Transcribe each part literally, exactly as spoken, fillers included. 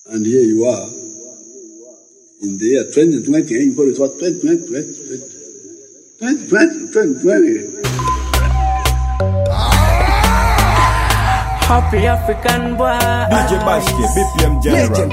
And here you are, in the year twenty twenty, you call it what, twenty twenty, twenty twenty, twenty twenty. Happy African boy. D J Bashke, B P M General.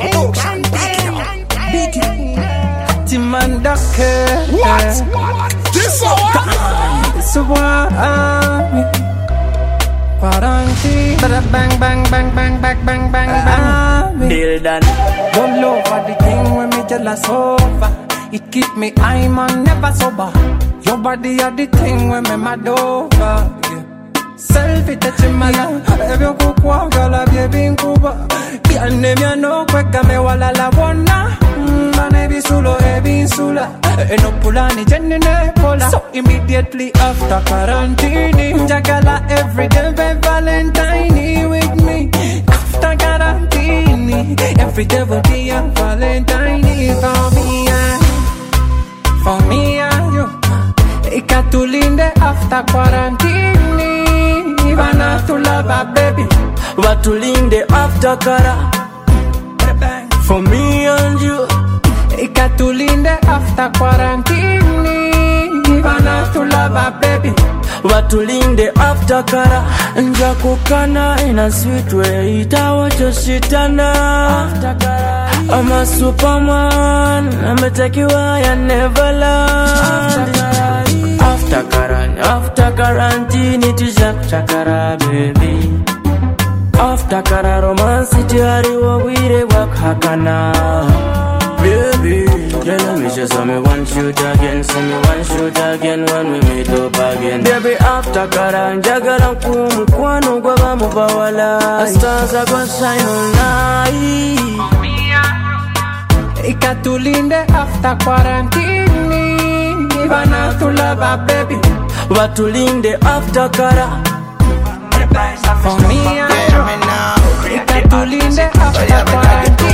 Timandake. What? This one? This one. Quarantine. Bang bang bang bang bang bang bang bang. Deal done. Don't love for the thing when me jealous over. It keep me high man never sober. Your body are the thing when me mad over. Selfie touching my love. If you cook walk, girl, I'll be in Cuba. Can't name you no quick, me wala la wanna. Man, be solo, be sula. No pulani, jenny pola. So immediately after quarantine, Jagala every day, Valentine with me. After quarantine, every day will be a Valentine for me. For me and you. Ikatulinde after quarantine. Ivana to love a baby. Watulinde after kara. For me and you. Ikatulinde after quarantine. Ivana to love a baby. Watulinde after kara. Njakukana in a sweet way. Itawa choshitana. I'm a superman. I'm a take you high and never land. After quarantine, after quarantine, it is Jack Chakara, baby. After Kara romance, it is Hariwa, we work Hakana. Baby, tell me just me one shoot again, see me one shoot again when we meet up again. Baby, after Kara, Jagara Kum, Kwano, Gaba Mubawala, stars are gonna shine all night. Ikatulinde after quarantine. Ivana to love a baby. Watulinde after kara. For me and you. Ikatulinde after quarantine.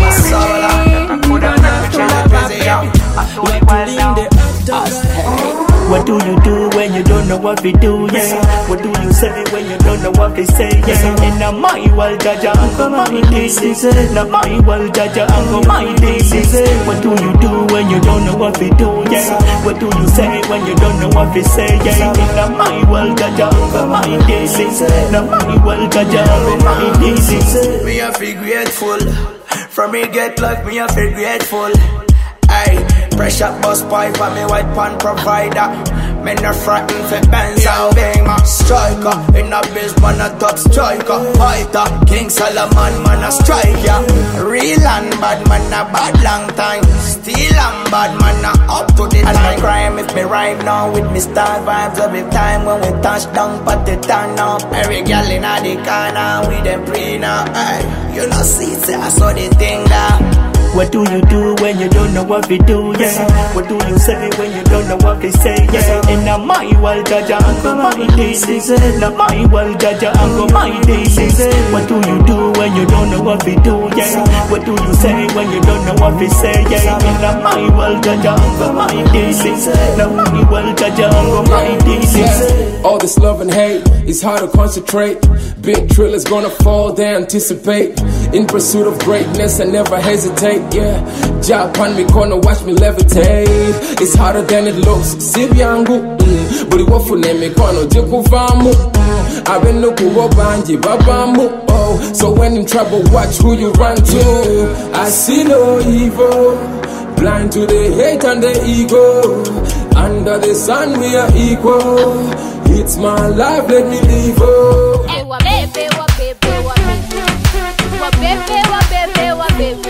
Ivana to love a baby. Watulinde after kara. What do you do when you don't know what we do, yeah? What do you say when you don't know what we say, yeah? In a my world, Jaja, Uncle, my disease. In a my world, Jaja, Uncle, my disease. What do you do when you don't know what we do, yeah? What do you say when you don't know what we say, yeah? In a my world, Jaja, Uncle, my disease. In a my world, Jaja, Uncle, my disease. Me I feel grateful. From me get luck, me I feel grateful. Aye, pressure bus pipe for me white pan provider. Men a frontin' for Benz and Beamer. Striker, in a biz man a top striker. Fighter, King Solomon man a striker. Real and bad man a bad long time. Still and bad man a up to the time. And my crime if me rhyme now with me star vibes every time when we touch down pat the turn up. Every girl in a the corner with them pre now. Aye, you know see say I saw the thing there. What do you do when you don't know what we do, yeah? What do you say when you don't know what we say, yeah? In a my world, Jaja, Uncle, my disease. In a my world, Jaja, Uncle, my disease. What do you do when you don't know what we do, yeah? What do you say when you don't know what we say, yeah? In a my world, Jaja, Uncle, my disease. In a my world, Jaja, Uncle, my disease. All this love and hate is hard to concentrate. Big drill is gonna fall, they anticipate. In pursuit of greatness, I never hesitate. Yeah, Japan me corner, watch me levitate. It's harder than it looks. Sibyangu, mm. Buri wafune me kono jikufamu. I've been looking for banji babamu. Oh, so when in trouble, watch who you run to. I see no evil, blind to the hate and the ego. Under the sun we are equal. It's my life, let me live. Oh. Hey, wa baby, wa baby, wa baby, wa baby, wa baby, wa baby.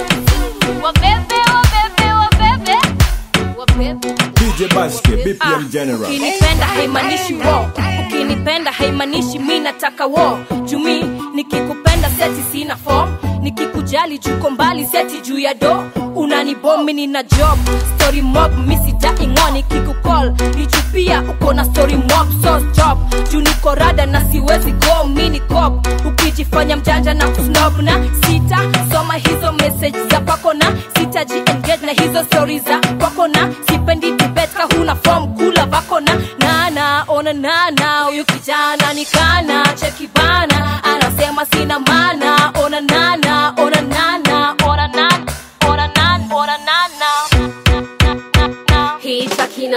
D J Bashke, B P M General. Ukinipenda haimanishi wo, ukinipenda haimanishi mi nataka wo. Jumi nikikupenda seti sina form, nikikujali juko mbali seti juu ya do. Unanibomi nina job, story mob misi daingo. Nikikukol nichupia uko na story mob, so stop. Juu niko rada na siwezi go mini cop. Ukijifanya mjanja na kusnob na sita soma hizo message za pako na sita ji engage na hizo stories za pako na sipendi debate ka huna form kula bako na na na ona na na huyu kijana nikana cheki bana anasema sina maana ona na na ona na na ona na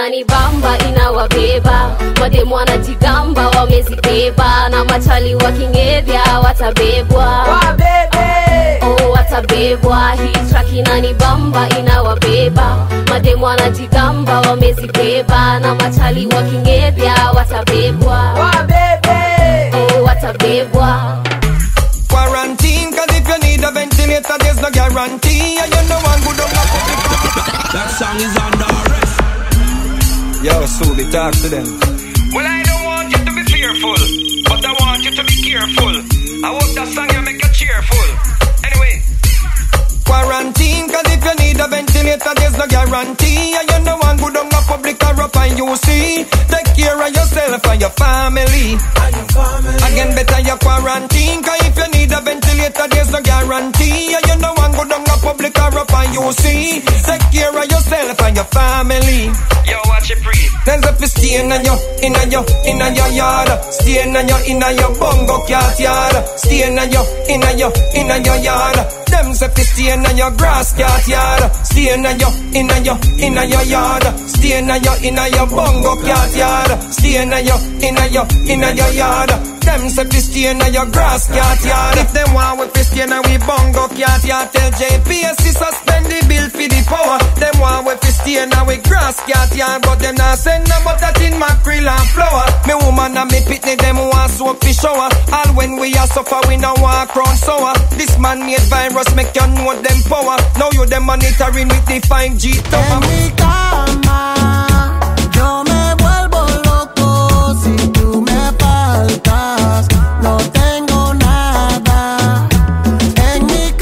inanibamba inawabeba mademu wanajigamba wamezibeba na machali wakingevya watabebwa wabebe oh watabebwa hii track inanibamba inawabeba mademu wanajigamba wamezibeba na machali wakingevya watabebwa wabebe oh watabebwa quarantine cause if you need a ventilator there's no guarantee and you know one good on that song is under arrest. Yo, Sully, talk to them. Well, I don't want you to be fearful, but I want you to be careful. I hope that song you make you cheerful. Anyway, quarantine, cause if you need a ventilator, there's no guarantee. And you know one good on a public or up and you see. Take care of yourself and your family. And your family. Again, better your quarantine, cause if you need a ventilator, there's no guarantee. And you know one good on a public or up and you see. Take care of yourself and your family. Yo, watch it breathe. There's a stay in your, in your, in your yard. Stay in your, in your bongo cat yard. Stay in your, in your, in your yard. Them say fi stay in your grass cat yard. Stay in your, in your, in your yard. Stay in your, in your bongo cat yard. Stay in your, in your, in your yard. Them say fi stay in your grass cat yard. If them want we fi stay in we bongo cat yard, tell J P S C suspend the bill for the power. Them want we fi stay in we grass cat yard, but them not send no butter in mackerel and flour. Me woman and me pitney them want soap fi shower. All when we are suffer we no walk round sour. This man made virus make you know them power. Now you them monitoring with the five G tower. En mi cama yo me vuelvo loco si tú me faltas. No tengo nada. En mi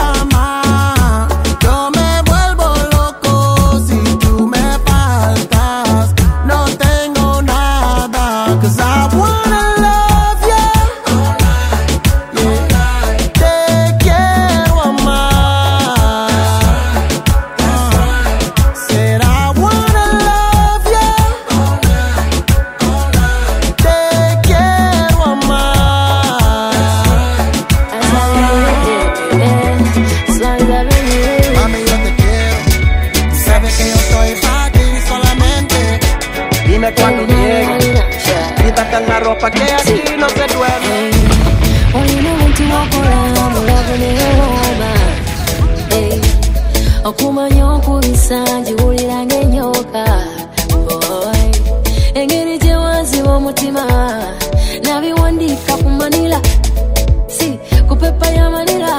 cama yo me vuelvo loco si tú me faltas. No tengo nada. 'Cause I wanna love you. Yeah. Te quiero amar. Said I wanna love you. Te quiero amar. Mami, yo te quiero. Tú sabes que yo estoy para ti solamente. Dime cuando llegue. Quítate la ropa que aquí no se duerme. Only want to walk around, I'm loving it over. Hey, okumanya okubisanji wulira ng'enyoka. Boy, engeri gye wanziba omutima nabiwandiika ku manila, si ku pepa ya manila.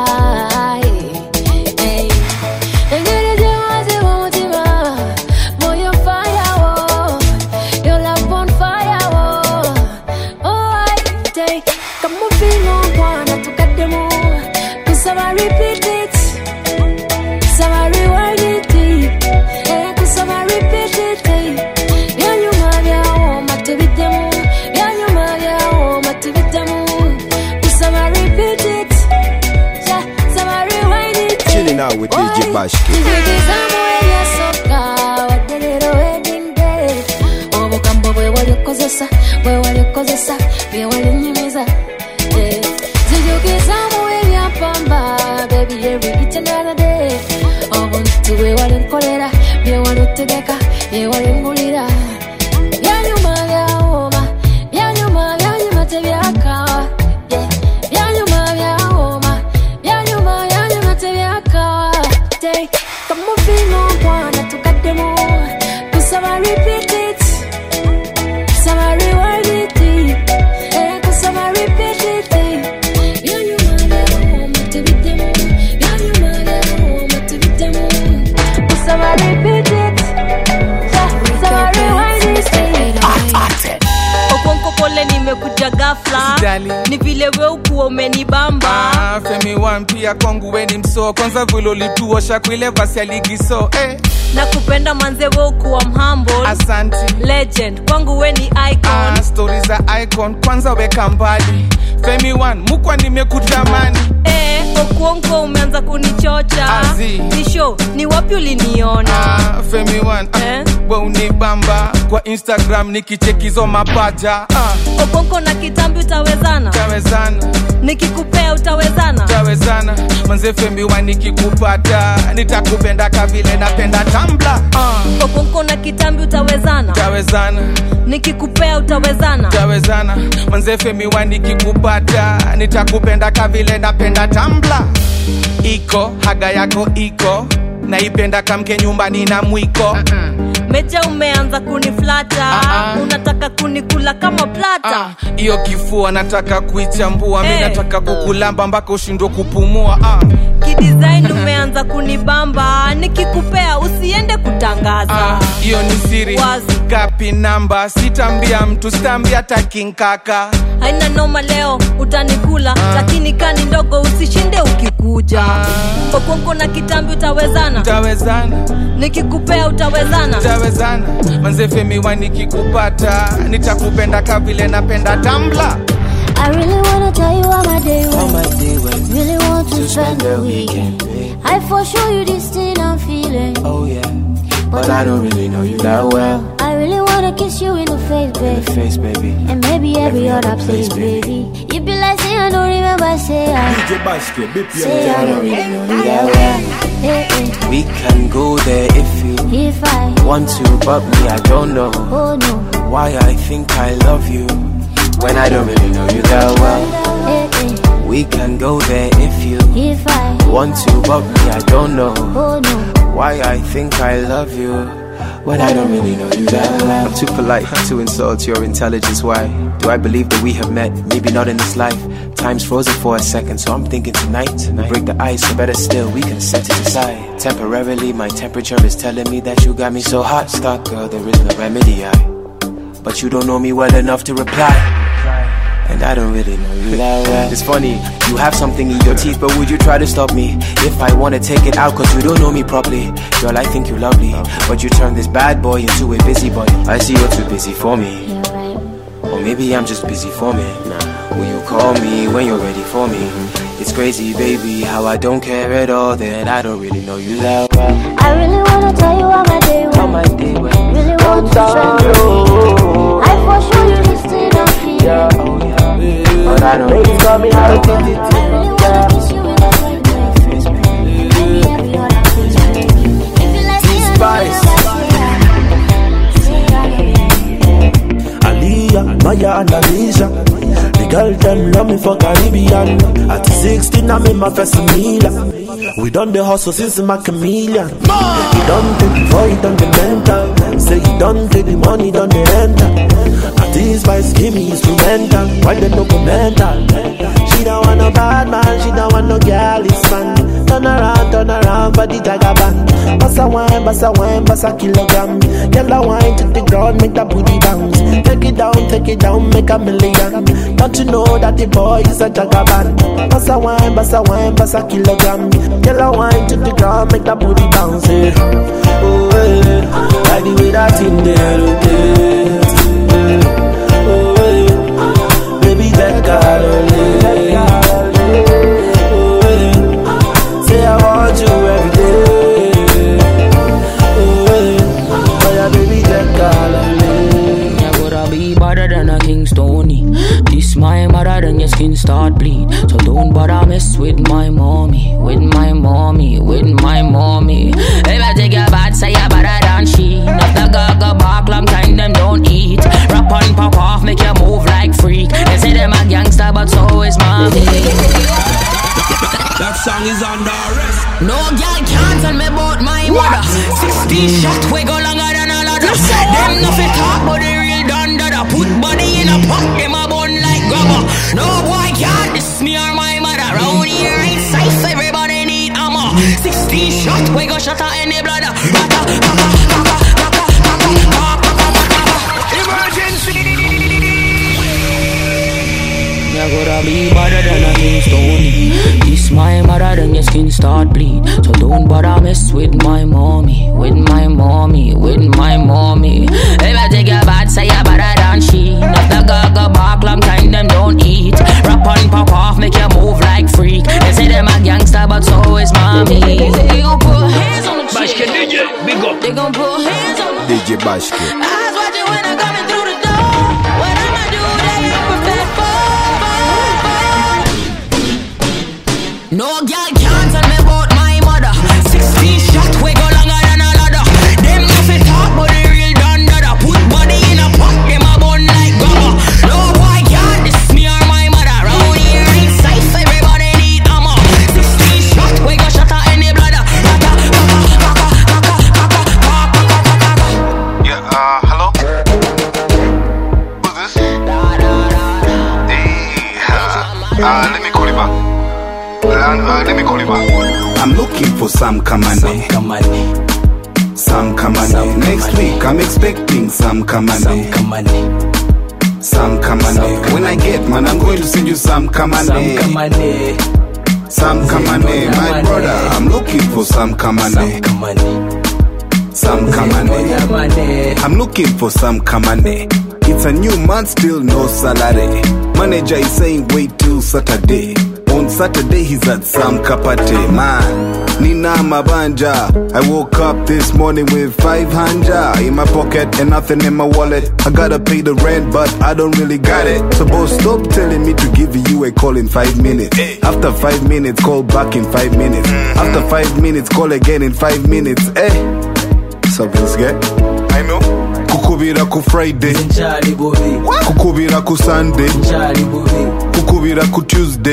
Hey, engeri gye wanziba omutima, boy you're fire, oh, your love on fire, oh, oh I take. Come on, feel on one, to cut them all. Cause I repeat it. So I rewind it. Eh, cause I repeat it. Yeah, you might be home, but to beat them all. Yeah, you might be home, but to beat them all. Cause I repeat it. Yeah, so I rewind it. Chilling out with D J Bashki. D J Samuel Soka, what did it wedding day? Oh, Bokambo, where were you cause where were you cause where were you miza? Baby, every each and every day. Oh, want to be what in Colera, be what to Geka, be what in Gulida. Yanuma, Yahoma, Yanuma, Yanuma, Teviaka. Yanuma, Yahoma, Yanuma, Yanuma, Teviaka. Take, come on, feel on one to cut them all. Cause I repeat it. So I rewind it. Eh, cause I repeat it. Okonko pole nimekuja ghafla. Ni vile we ukuwa umenibamba. Ah, Femi one pia kwangu we ni mso. Kwanza vile ulituosha kuile vasi ya ligi so eh. Nakupenda manze we ukuwa mhumble. Asante Legend, kwangu we ni icon. Ah, stories za icon, kwanza weka mbali. Femi one, mukwa nimekutamani. Eh, Okuonko umeanza kunichocha. Ni show, ni wapi uliniona? Ah, Femi One, eh? We unibamba kwa Instagram nikichekizo mapaja. Ah. Okuonko na kitambi utawezana? Utawezana. Nikikupea utawezana? Utawezana. Manze Femi One nikikupata nitakupenda kavile napenda Tumblr. Ah. Okuonko na kitambi utawezana? Utawezana. Nikikupea utawezana? Utawezana. Manze Femi One nikikupata nitakupenda kavile napenda Tumblr. Iko haga yako iko naipenda kamke nyumbani na mwiko. uh-uh. Meja umeanza kuniflata. uh-uh. Unataka kunikula kama plata. Iyo uh, kifua nataka kuichambua. hey. Mimi nataka kukulamba mpaka ushindwe kupumua. uh. Kidesign umeanza kunibamba. Nikikupea usiende kutangaza. Iyo uh, ni siri wazi. Gapi namba sitambia mtu stambia takinkaka. Haina noma leo utanikula. uh. Lakini kani ndogo usishinde ukikuja. uh. Okuonko na kitambi utawezana? Utawezana. Nikikupea utawezana? Utawezana. Manze Femi One nikikupata nitakupenda kavile napenda Tumblr. I really wanna tell you how my day went. Really want to spend the weekend. I for sure you this thing I'm feeling. Oh yeah, but I don't really know you that well. I really wanna kiss you in the face, baby. In the face, baby. And maybe every, every other place, place baby. You be like, say I don't remember, say I. D J Bashke, say I don't really know you that well. Hey, hey. We can go there if you if I want to, but me I don't know. Oh no. Why I think I love you when I don't really know you that well. Hey, hey. We can go there if you if I want to, but me I don't know. Oh no. Why I think I love you when I don't really know you that well. I'm too polite to insult your intelligence. Why do I believe that we have met? Maybe not in this life. Time's frozen for a second, so I'm thinking tonight, tonight. We break the ice, or better still, we can set it aside. Temporarily, my temperature is telling me that you got me so hot. Stop, girl, there is no remedy. I, but you don't know me well enough to reply. And I don't really know you that well. It's funny, you have something in your teeth, but would you try to stop me if I wanna take it out? Cause you don't know me properly. Girl, I think you're lovely, but you turn this bad boy into a busybody. I see you're too busy for me. Or maybe I'm just busy for me. Will you call me when you're ready for me? It's crazy, baby, how I don't care at all, that I don't really know you that well. I really wanna tell you how my day went. How my day went. Really want to spend you. I for sure you this thing I'm feeling. Yeah, oh yeah. But I don't really know me how to do it. I really wanna kiss you in the face, baby. Maybe every other place, baby. If you like me, Spice. Aliyah, Maya and Alicia. The girl them love me for Caribbean. At sixteen I'm in my first meal. We done the hustle since my chameleon. He done take the boy, he done the mental. Say he done take the money, done the enter. At this vice give me instrumental. Why they no go mental? She don't want no bad man, she don't want no girlish man. Turn around, turn around for the jagaban. Bassa wine, bassa wine, bassa kilogram. Yellow wine to the ground, make that booty bounce. Take it down, take it down, make a million. Don't you know that the boy is a jagaban? Bassa wine, bassa wine, bassa kilogram. Yellow wine to the ground, make that booty bounce. Eh. Oh, eh. Like the way that in there rotate. Eh. Oh, eh. Baby, that girl, oh, eh. Say I want you every day. Oh, eh. Oh, yeah, baby, that girl, be better than a King Stony. Kiss my mother, then your skin start bleed. So don't bother mess with my mommy, with my mommy, with my mommy. If I take your bad, say you're better than she. Not the gaga bark, long time them don't eat. Rap on, pop off, make you move like freak. They say them a gangster, but so is mommy. That song is under arrest. No girl can't tell me about my mother. Sixty shot, we go longer than a ladder. Them nothing talk, but they real done that. Put body in a pot, them a bun like grabber. No boy can't diss me or my mother. Round here ain't safe, everybody need ammo. Sixty shot, we go shut out any blood. Emergency. You gotta be better than a King Stony. This Kiss my mother, then your skin start bleed. So don't bother mess with my mommy, with my mommy, with my mommy. If I take your bad, say you're better than she. Not the gaga bark, long time them don't eat. Rap on, pop off, make you move like freak. They say them a gangster, but so is mommy. They gon' put hands on the chick. Bashke D J, big up. They gon' put hands on the D J Bashke. eyes watching when I'm coming through the door. What I'ma do, they ain't prepared for. No girl can't tell me about my mother. Sixteen shot, we go longer than a ladder. Them nothing talk, but they real done dada. Put body in a pot, them a bun like grabber. No boy can't diss me or my mother. Round here in sight, everybody need armor. Sixteen shot, we go shut her any bladder. Yeah, uh, hello? Who's this? Hey, uh, uh, let me call you back. Uh, uh, let me call you back. I'm looking for some Kamane. Some Kamane. Some Kamane. Next week I'm expecting some Kamane. Some Kamane. Some Kamane. When I get man, I'm going to send you some Kamane. Some Kamane. Some Kamane. My brother, I'm looking for some Kamane. Some Kamane. Some Kamane. I'm looking for some Kamane. It's a new month, still no salary. Manager is saying wait till Saturday. On Saturday he's at some kapate. Man, Nina Mabanja. I woke up this morning with five hundred in my pocket and nothing in my wallet. I gotta pay the rent but I don't really got it. So boss, stop telling me to give you a call in five minutes. After five minutes, call back in five minutes. After five minutes, call again in five minutes. Eh, something's get. I know. Kukubira ku Friday, Kukubira ku Sunday, Kukubira ku Tuesday.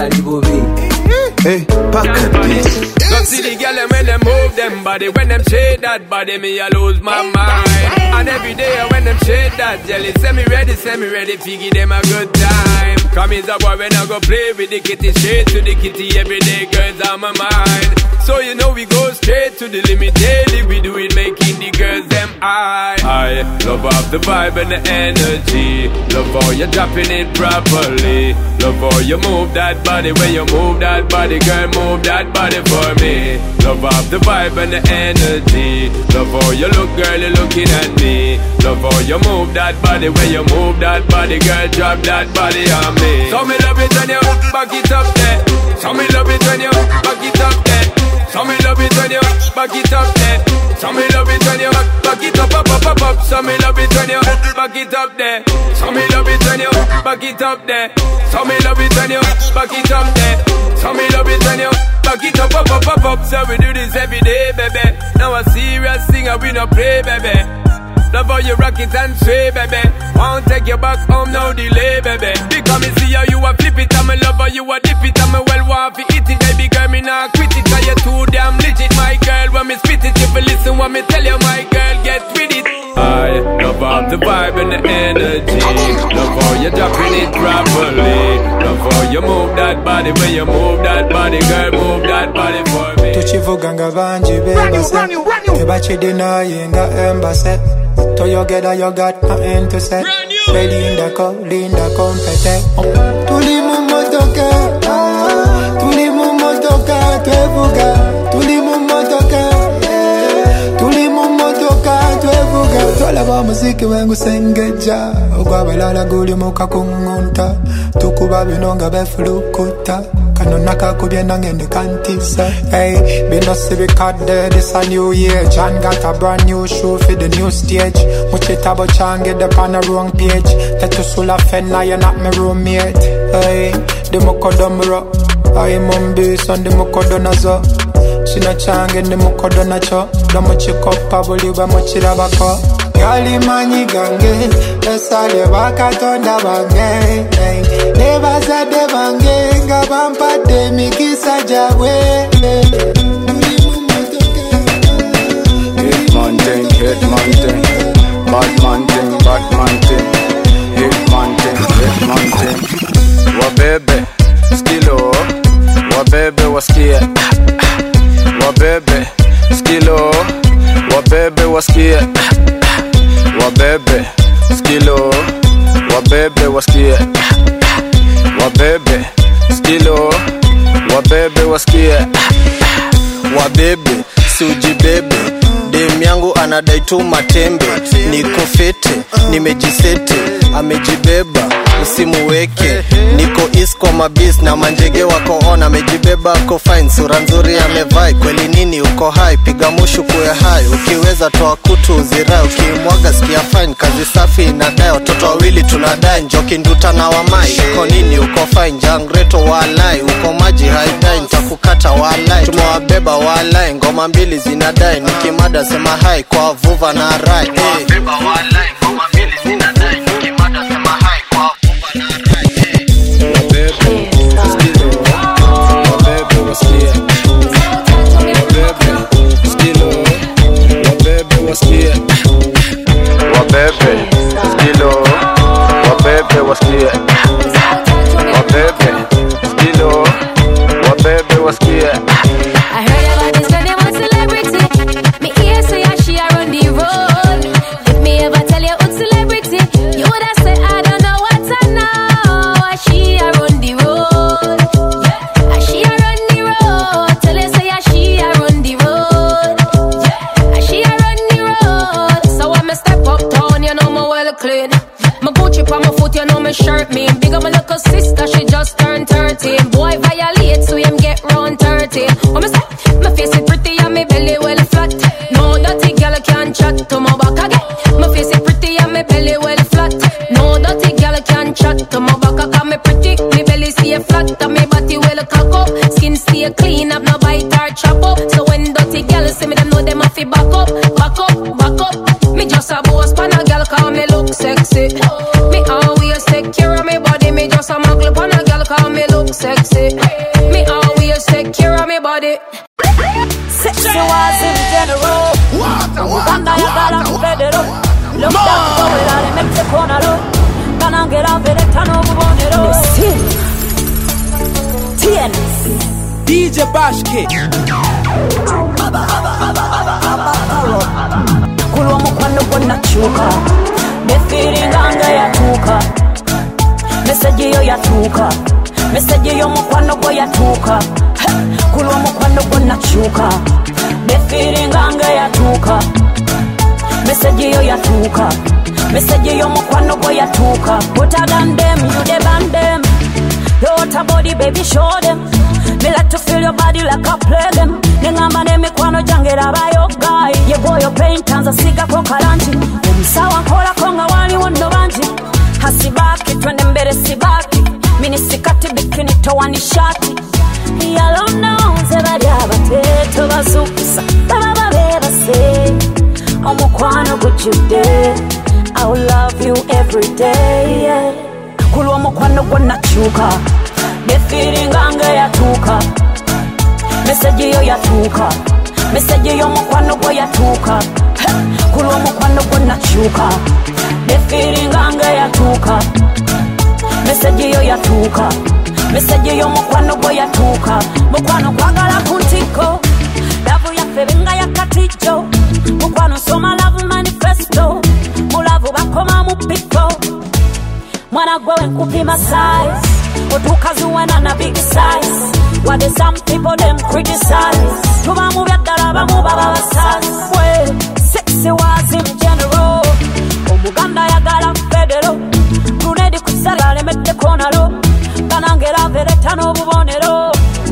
Hey, back at this. Don't see the girl when them move them body, when them shake that body, me I lose my mind. And every day when them shake that jelly, send me ready, send me ready, figgy them a good time. Come is a boy when I go play with the kitty, straight to the kitty every day, girls on my mind. So you know we go straight to the limit daily, we do it making the girls them high. I love off the vibe and the energy, love how you're dropping it properly, love how you move that body, when you move that body, girl move that body for me. Love off the vibe and the energy, love how you look, girl, you're looking at me. Love how you move that body, when you move that body, girl, drop that body on me. So me love it when you back it up there. So me love it when you back it up there. So me love it when you back it up there. So me love it when you back it up, up, up, up, up. So me love it when you back it up there. So me love it when you back it up there. So me love it when you back it up there. So me love it when you back it up, up, up, up, up. So we do this every day, baby. Now a serious thing and we no play, baby. Love how you rock it and sway, baby. Won't take you back home, no delay, baby. Because me see how you a flip it, and me love how you a dip it, and me well want to eat it, baby girl, me nah quit it. Cause you too damn legit, my girl. When me spit it, if you listen what me tell you, my girl, get with it. I love how the vibe and the energy, love how you dropping it properly, love how you move that body, when you move that body, girl, move that body for me. Tuchivuganga banji bebase, tebachidina yinga embase. To you get that you got nothing to say. Ready in the co, linda compete. Tuli mumotoka, tuli mumotoka, twevuga. Tuli mumotoka, tuli mumotoka, twevuga. Tola ba muziki wengu sengeja. Ogwabalala guli muka kungunta. Tukuba binonga befulukuta. Kanona kakubye nangende kantisa. Hey, be no see because this a new year. John got a brand new show for the new stage. Muchita but John get up on the wrong page. Tetusula fenna, you're not my roommate. Hey, the mokodomro. I mumbi son the mokodonazo. Shina change the mokodonacho. The mochiko pabuli ba mochira bako. Gali mani gange, esale wakatonda bange. Never said the bange, gabampa de mikisa jawe. Hit man thing, hit man thing, bad man thing, bad man thing. Hit man thing, hit man thing. Wa bebe, skilo, wa bebe waskia. Wa bebe, skilo, wa bebe waskia. Wabebe, skilo, wabebe wasikie. Wabebe, skilo, wabebe wasikie. Wabebe si ujibebe, dem yangu anadai tu matembe. Niko fete, nimejisete, amejibeba usimuweke. Niko east kwa mabis na manjege wako on, amejibeba ako fine, sura nzuri amevai. Kweli nini uko high, piga mushu kuwe high. Ukiweza toa kutu uzirai, ukimwaga sikia fine. Kazi safi inadai, watoto wawili tunadai. Njoki nduta na wamai, uko nini uko fine. Jangreto walai, uko maji haidai. Nitakukata walai, tumewabeba walai. Ngoma mbili zinadai, nikimada sema hai kwa vuva na rai. Tumewabeba walai, ngoma mbili zinadai. Nikimada sema hai kwa vuva na rai. Wabebe, skilo, wabebe wasikie. Wabebe, skilo, wabebe wasikie. Wabebe, skilo, wabebe wasikie. Wabebe, skilo, wabebe wasikie. I heard about this girl, they want celebrity. Me ear say yeah, she a run the road. If me ever tell you who's celebrity, you woulda say I don't know what I know. She a run the road. Yeah. She a run the road. Tell her say yeah, she a run the road. Yeah. She a run the road. So when me step up town, you know me well clean. My Gucci pa my foot, you know me shirt me. Big up my little sister, she just turned thirteen. Boy violate, so him get round thirty. Oh me say, my face is pretty and my belly well flat. No dirty girl can chat to my back again. My face is pretty and my belly well flat. No dirty girl can chat to my back. Cause me pretty, my belly stay flat and my body well cock up. Skin stay clean, have no bite or chop up. So when dirty girl see me, them know them have to back up, back up, back up. Me just a boss pan a girl cause me look sexy. Me always take care of me body. Me just a muggle pan a girl cause me look sexy. Me always take care of me body. Sexy was in general. Uganda ya gala federal. Look down for it all in Mexico na lo. Gonna get off it tano bubonero. T N D J Bashki. Kulwa mukwano gonna chuka. The feeling anga ya tuka. Message yo ya tuka. Message yo mukwano go ya tuka. Kulwa mukwano gonna chuka. The feeling anga ya tuka. Message yo ya tuka. Message yo mukwano go ya tuka. Hotter than them, you the band them. Your water body, baby, show them. Me like to feel your body like I play them. Nengamba ne mikwano jangera bayo guy. Ye boy your pain tanza siga kwa karanti. Umsawa kola konga wali wondo banji. Hasibaki twende mbele sibaki. Mini sikati bikini toa ni shati. Yalona unze badi abateto bazukusa. Baba babeba say omukwano kujude. I will love you every day, yeah. Kulwa mukwano gonna chuka. The feeling anga ya tuka. Message yo ya tuka. Message yo mukwano go ya tuka. Kulwa mukwano gonna chuka. The feeling anga ya tuka. Message yo ya tuka. Message yo mukwano go ya tuka. Mukwano kwagala kuntiko. Lavu ya febenga ya katicho. Mukwano soma love manifesto. Mulavu bakoma mupiko. Mwana gwewe kupima size. Otukazuwe na na big size. What is some people them criticize. Tuba mubya daraba mubaba basas. We sexy was in general. Omuganda ya gala federal. Tunedi kusala lemete konalo. Kanangera vereta no bubonero.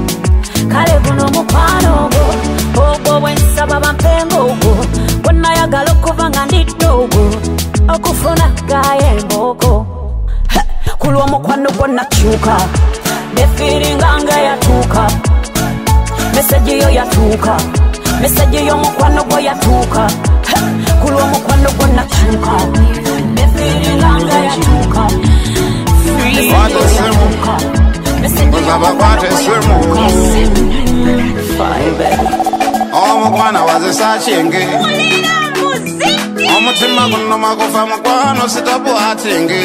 Kale buno mukwano go. Ogo wensa baba mpengo go. Wena ya gala kuvanga nitogo. Okufuna gaye mboko. Kulwa mukwano gonna chuka. The feeling anga ya tuka. Message yo ya tuka. Message yo mukwano go ya tuka. Kulwa mukwano gonna chuka. The feeling anga ya tuka. What a symbol. What a symbol. Oh, mukwano was a sachingi. Omutima guno makufa mukwano sitabuatingi.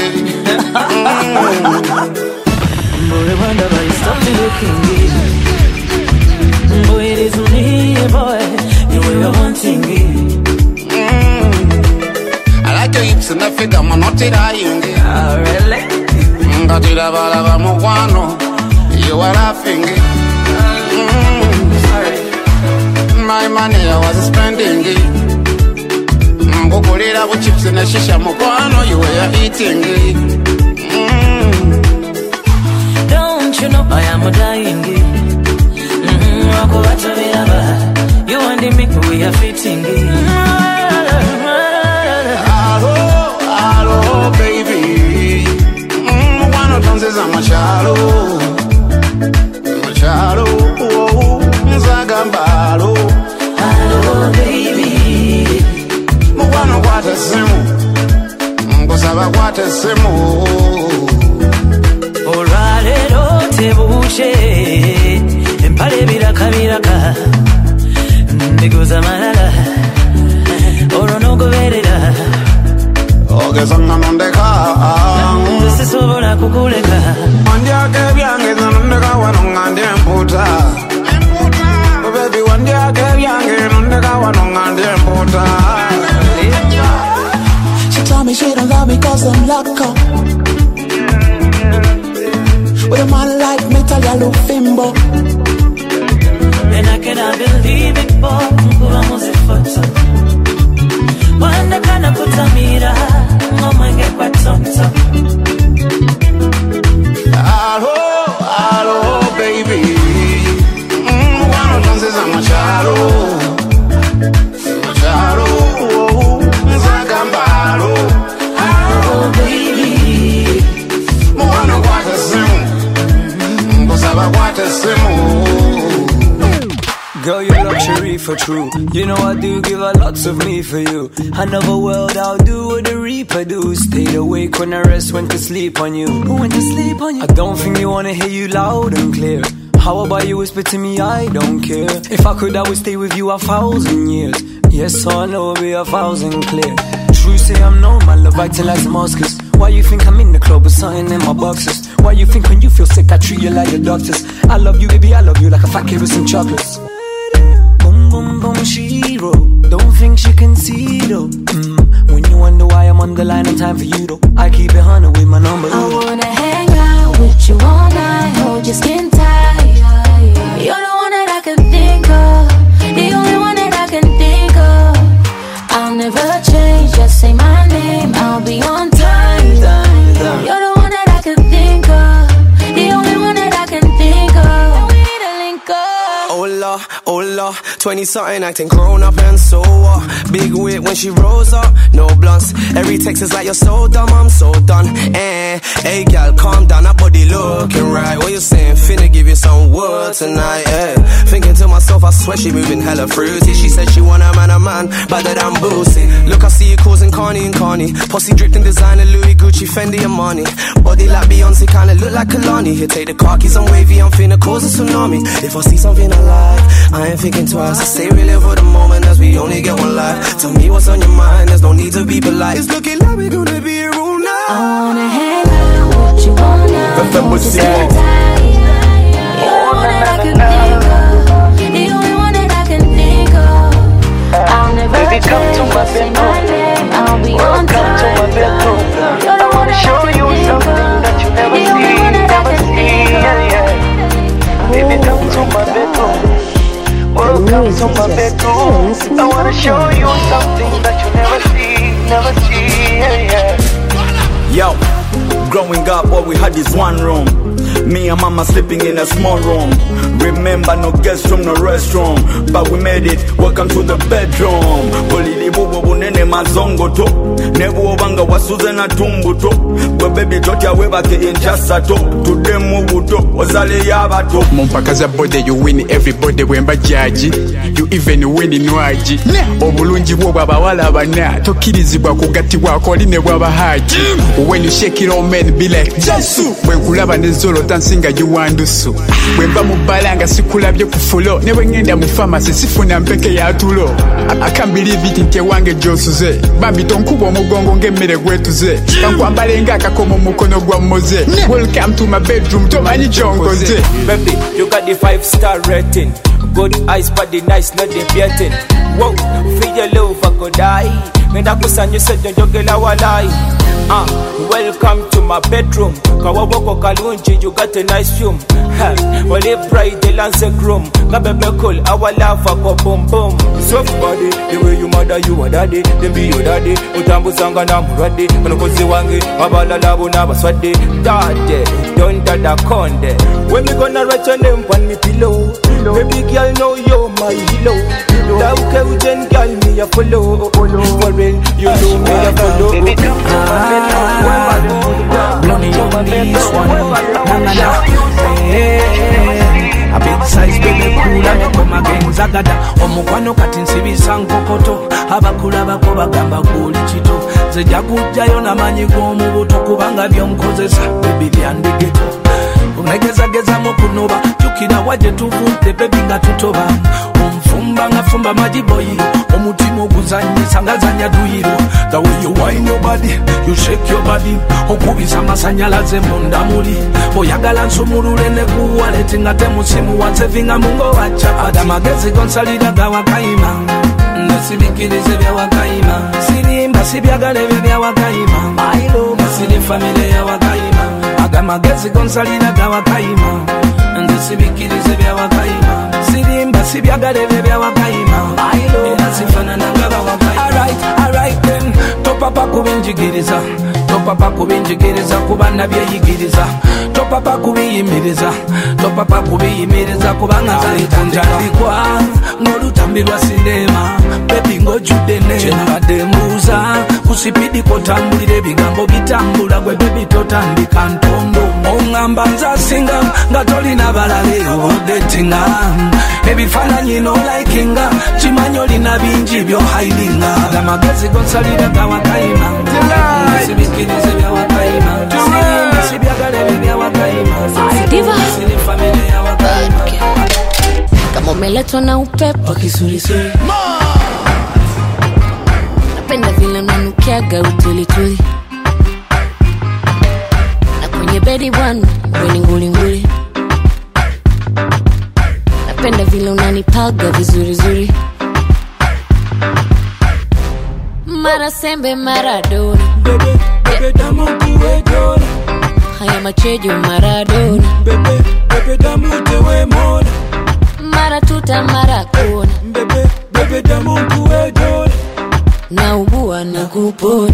Boy, wonder why you stop me looking good. Boy, it is me, boy. You were your wanting it. I like your hips and the figure, man, not it, I young. Oh, really? Got it about a mukwano. You are laughing. my money I was spending it. Mbukulira bu chips na shisha mukwano you were eating it. Mm. Don't you know I am dying it. Mm-hmm, you and the make we are fitting it. Hello, hello, baby. Mm, one dances on my shadow. My shadow, oh, Zagambalo. Hello, baby. Mwana kwate simu. Ngosaba kwate simu. Olwalero tebuche. Empale biraka biraka. Ndiguza malala. Oronogoberera. Ogeza nanondeka. Sisobola kukuleka. Wandyake byange nanondeka wano ngande mputa. Oh baby wandyake byange nanondeka wano ngande mputa. She told me she don't love me cause I'm locked up. With a man like me tell you look fimbo. And I cannot believe it, boy. Vamos a foto. Wanda kana kutamira, ngoma ngekwa tonto. Hello, hello, baby. Mm, wano dances on my shadow. My shadow, oh, Zagambalo. Hello, baby. Mwana kwate simu. Ngosaba kwate simu. Girl, you're luxury for true. You know I do give a lots of me for you. Another world I'll do what the reaper do. Stayed awake when I rest, went to sleep on you. Who went to sleep on you? I don't think you wanna hear you loud and clear. How about you whisper to me, I don't care. If I could, I would stay with you a thousand years. Yes, I know it'll be a thousand clear. True say I'm known, my love acting like Damascus. Why you think I'm in the club with something in my boxes? Why you think when you feel sick I treat you like the doctors? I love you, baby, I love you like a fat kid with some chocolates. Boom, boom, she wrote. Don't think she can see though. Mm. When you wonder why I'm on the line, in time for you though. I keep it hundred with my number. I wanna hang out with you all night, hold your skin tight. You're the one that I can think of, the only one that I can think of. I'll never change, just say my name, I'll be on time. You're the one that I can think of, the only one that I can think of. We need to link up. Hola, hola, twenty something acting grown up and so uh, big wit when she rolls up, no blunts. Every text is like you're so dumb, I'm so done. Eh, hey gal, calm down, that body looking right. What you saying? Finna give you some word tonight. Eh, thinking to myself, I swear she moving hella fruity. She said she want a man, a man, better than Boosie. Look, I see you causing Carney and Carney. Posse drifting designer, Louis, Gucci, Fendi and Money. Body like Beyonce, kinda look like Kalani. Here, take the car keys, I'm wavy, I'm finna cause a tsunami. If I see something I like, I ain't thinking twice. I say we live for the moment as we only get one life. Tell me what's on your mind, there's no need to be polite. It's looking like we're gonna be here all night. I wanna hang out with you all night. Hold your skin tight. You're the one that I can think of, the only one that I can think of. I'll never Baby, come change, to my just say my bedroom. name, I'll be Welcome on time. to my bedroom. You're the I one wanna that show I can you think something of, that you never the only see, one that I never can see. think of. Yeah, yeah. Baby, come to my bedroom. Welcome to my bedroom. I wanna show you something that you never see, never see. Yeah, yeah. Yo, growing up all we had is one room. Me and mama sleeping in a small room. Remember no guests from the restroom, but we made it, welcome to the bedroom. Bolili bubu bunene mazongo to nebu obanga wasuze na tumbu to gwe baby totya webake injasa to tudemu buto ozale yaba to mumpakaza bode you win everybody wemba jaji you even win nwaji obulungi bwo bwabawala bana tokirizibwa kugatibwa koline bwabahaji when you shake it all men be like Jesu when kulaba nezolo tansinga yuwandusu wemba mubalanga sikulabye kufulo ne wengenda mu pharmacy sifuna mpeke ya tulo I can't believe it nte wange josuze bambi tonkuba omugongo ngemmere gwetuze kankwambalenga akakomo mukono gwa moze welcome to my bedroom tomanyi jongoze baby you got the five star rating good eyes body nice not the betting whoa for your love I go die. Ngenda kusanyisa njogela walai. Ah, welcome to my bedroom. Kawaboko kalunji, you got a nice room. Ha, wale pride the lance groom. Kabebe cool, our love I go boom boom. Soft body, the way you mother you a daddy, then be your daddy. Utambu sanga na muradi, konokozi wangi, mabala labu na baswadi. Daddy, don't dada konde. When me gonna write your name on me pillow? Baby girl, know you're my hero. Love Cajun girl, me a follow. For real, you know me a follow. Baby, come to my bed, Blondie on this one, na na na. A big size baby kula nekoma genza gada. Omukwano kati nsibisa nkokoto. Abakula bako bagamba kuli chito. Zeja kujayo na manyi gwomubuto kubanga byomkozesa. Baby byandigeto. Unegeza geza mukunoba. Chukira waje tuvunte baby nga tutoba. Umfumba nga fumba majiboyi. Omutima oguzanyisa ngazanya duyiro. The way you wine your body, you shake your body. Okubisa masanyalaze munda muli. Oyagala nsumulule ne kuwaleti ngate musimu wanze vinga mungo wacha. Adamagezi konsalida gawa kaima. Nesibikirize bya wakaima. Sirimba sibyagale bya wakaima. Mailo masili familia ya wakaima. Adamagezi konsalida gawa kaima. Nesibikirize bya wakaima. Sirimba sibyagale bya wakaima. Mailo nasifana nangaba wakaima. Alright, alright then. Topapa kubinjigiriza. Topapa kubinjigiriza kubana byeyigiriza. Topapa kubiyimiriza. Topapa kubiyimiriza kubanga zalikunjalikwa. Ngolutambirwa sinema. Baby ngojude ne. Chenabade mbuza. Kusipidi kotambulire bigambo bitambula gwe baby totandika ntondo. Ongamba nza singa ngatoli nabalale odetinga. Baby fana nyino likinga. Chimanyo lina binji byo hidinga. Damagezi konsalida gawa kaima. Sibikirize bya wakaima. Sibyagale bya wakaima. Diva. Sini familia ya wakaima. Kama umeletwa na upepo kisulisuli. Napenda vile unanukiaga utulituli. Na kwenye bedi bwana weni nguli nguli. Napenda vile unanipaga vizuri zuri. Mara sembe Maradona. Bebe, bebe damu kuwe dola. Haya machejo Maradona. Bebe, bebe damu tewe mona. Mara tuta mara kona. Bebe, bebe damu kuwe dola. Na ugua na kupona.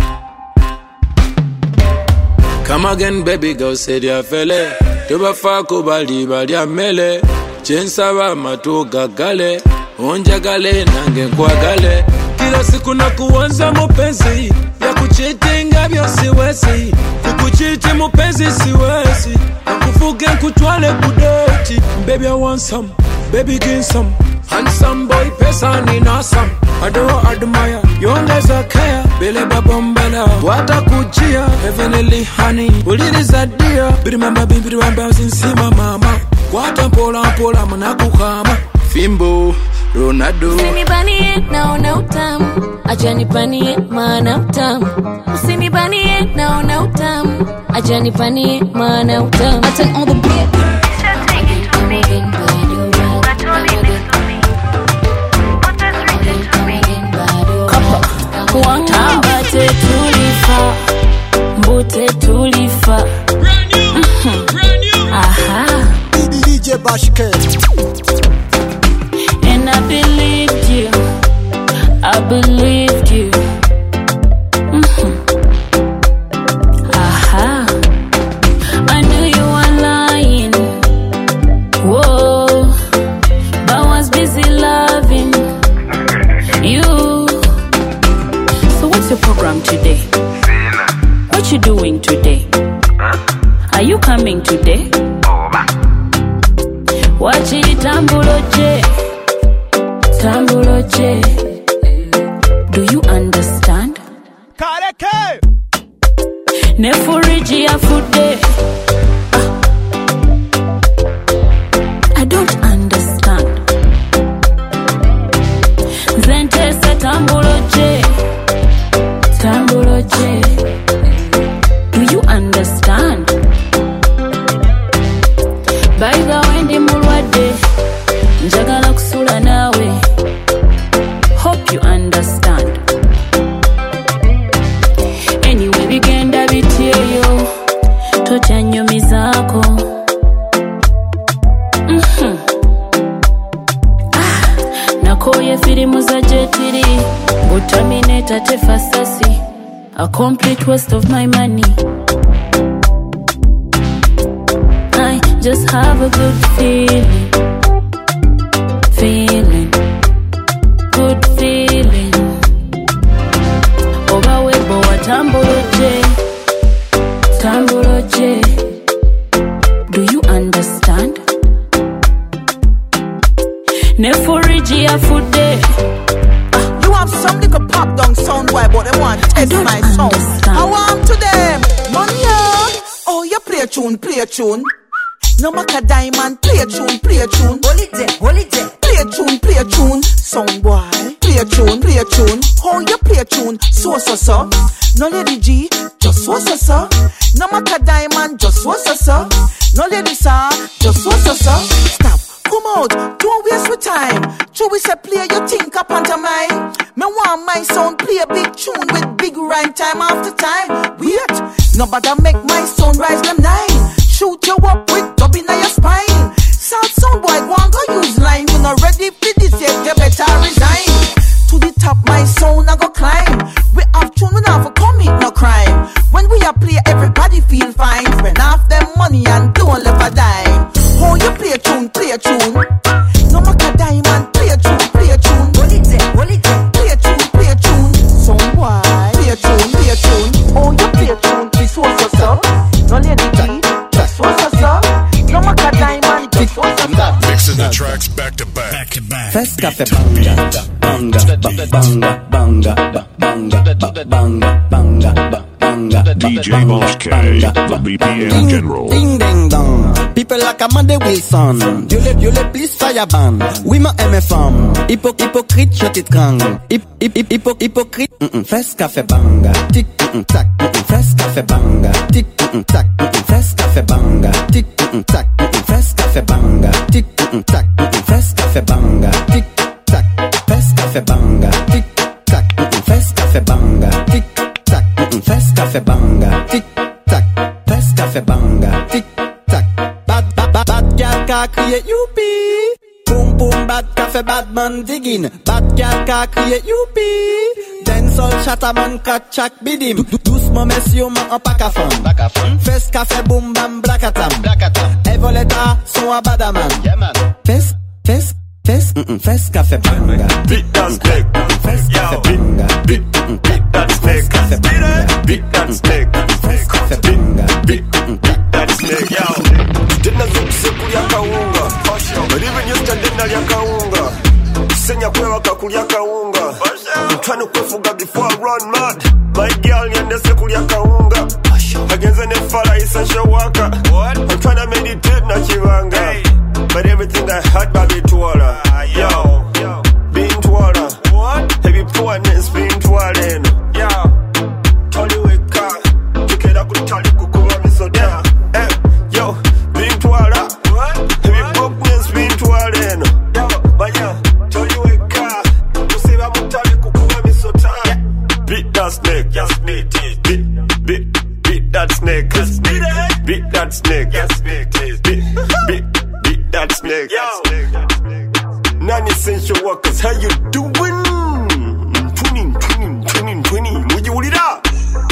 Come again baby girl said ya fele. Tuba fako bali bali amele. Chensaba matuga gale. Onja gale nange kwa gale. Kila siku na kuanza mupenzi. Ya kuchiti ngabyo siwezi. Kukuchiti mupenzi siwezi. Kufuge kutwale kudoti. Baby I want some, baby give some. Handsome boy pesa nina some. Adore admire, yongeza care. Bele babombela, watakujia. Heavenly honey, uliriza dia. Birimamba birimamba sinsima mama. Wata pola pola manakukama. Fimbo Ronaldo. Usinibanie naona utamu. Acha nipanie maana utamu. Usinibanie naona utamu. Acha nipanie maana utamu. I turn on the beat. Mbate tulifa. Mbute tulifa. Aha. D J Bashket. And I believed you, I believed you. Mm-hmm. Aha. I knew you were lying. Whoa. But I was busy loving you. So what's your program today? What you doing today? Are you coming today? Watch it tambuloje, tambuloje. Do you understand? Kareke. Nefuriji ya fude. I don't understand. Zente se tambuloje, tambuloje. Do you understand? By the way, ndi mulwade. Njagala kusula nawe. Hope you understand. ye firimu za jetiri go terminate ate fasasi a complete waste of my money. I just have a good feeling, feeling, good feeling. Oba webo wa tamboloje, tamboloje. Do you understand? Neforiji afude. You have some little pop down sound boy, but they want to test my sound. I want to them, money. Oh, you play a tune, play a tune. No matter diamond, play a tune, play a tune. Hold it there, hold it there. Play a tune, play a tune. Sound boy, play a tune, play a tune. Oh, you play a tune, so so so. No lady G, just so so so. No matter diamond, just so so so. No lady sir, just so so so. Stop. Come out, don't waste your time. True, we say play your think up onto mine. Me want my sound play a big tune with big rhyme time after time. Wait, nobody make my sound rise them nine. Shoot you up with dub in your spine. South sound boy, go and go use line. You not ready for this yet, you better resign. To the top, my sound I go climb. We have tune, we never commit no crime. When we are play, everybody feel fine. Spend half them money and don't left a dime. Oh, you play a tune, play a tune. No matter diamond, play a tune, play a tune. Hold it there, hold it there. Play a tune, play a tune. Sound boy, play a tune, play a tune. Oh, you play a tune, this was so so. No lady G, this was so so. No matter diamond, this was so so. Mixing the tracks back to back. Back to back. First cafe banga, banga, banga, banga, banga, banga, banga, banga. D J Boss K, the B P M General. Ding ding dong. People like Amanda Wilson. You le, you le please fire ban. Oui ma M F M. Hypo, hypocrite, je t'étrangle. Hip, hip, hip, hypo, hypocrite. Mm-mm, fresh café banga. Tic, mm-mm, tac, mm-mm, fresh café banga. Tic, mm-mm, tac, mm-mm, fresh café banga. Tic, mm-mm, tac, mm-mm, fresh café banga. Tic, mm-mm, tac, mm-mm, fresh café banga. Tic, tac, fresh café banga. Tic, tac, mm-mm, fresh café banga. Tic, tac, mm-mm, fresh café banga. Tic, tac, fresh café banga. Tic, tac. Bad, bad, bad, bad girl ka kriye youpi. Boom boom bad café bad man digging. Bad girl ka kriye youpi. Dancehall chataman kachak bidim. Doucement messieurs man en pack à fond. Fes café boom bam blakatam. Evoleta son a badaman. Fes, fes, fes, mm-mm, fes café banga. Beat that snake. Fes café banga. Beat, beat that snake. Beat that snake. Fes café banga. Beat, beat that snake. Yo. Tena zukse kulya kaunga. But even yesterday nalya kaunga. Senya kwewa kakulya kaunga. I'm trying to kwefuga before I run mad. My girl nyende se kulya kaunga. Agenza nefala essential worker. I'm trying to meditate na chivanga. But everything I had baby twala. Yo, being twala. Heavy poorness being twalen. Yo, toli weka. Tukeda kutali kukuwa misoda. Eh, yo, being twala. Heavy brokenness being twalen. Yo, baya, toli weka. Tuseba mutali kukuwa misoda. Beat that snake, yes, beat, beat, beat, beat that snake, yes, beat, beat that snake, yes, beat, beat, beat, beat that snake, yo. Non-essential workers, how you doing? Twinning, twinning, twinning, twinning. Would you hold it up?